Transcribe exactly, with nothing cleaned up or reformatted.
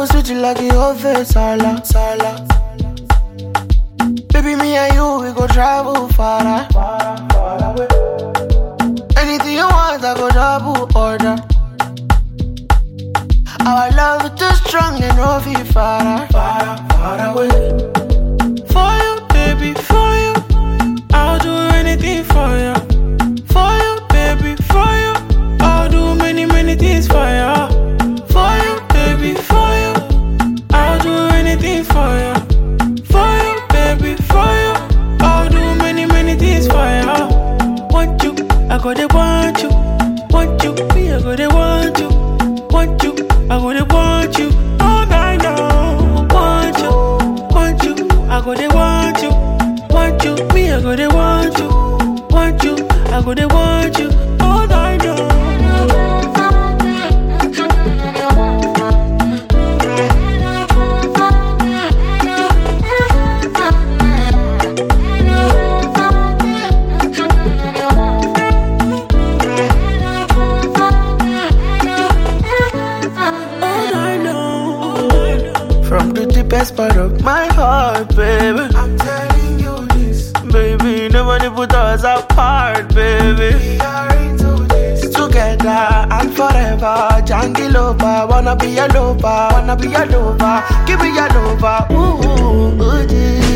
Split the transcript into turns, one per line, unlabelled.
go sweet you like your whole face, Sala, Sala. Baby, me and you, we go travel far, far, far away. Anything you want, I go double order. Our love is too strong and no feel far, far, far away.
For you, baby, for you, I'll do anything for you. For you, baby, for you, I'll do many, many things for you. For you, baby, for you, I'll do anything for you. For you, baby, for you, I'll do many, many things for you. Want you, I go to want you. Want you, me, I go to want you. Want you, I go to want you. All night long. Want you, want you, I go to want you. Want you, me, I go to want you. Want you, I go to want you. All night long.
From the deepest part of my heart, baby, I'm telling you this. Baby, nobody put us apart, baby. We are into this. Together and forever. Jangiloba, wanna be a lover, wanna be a lover. Give me a lover, ooh, ooh, ooh,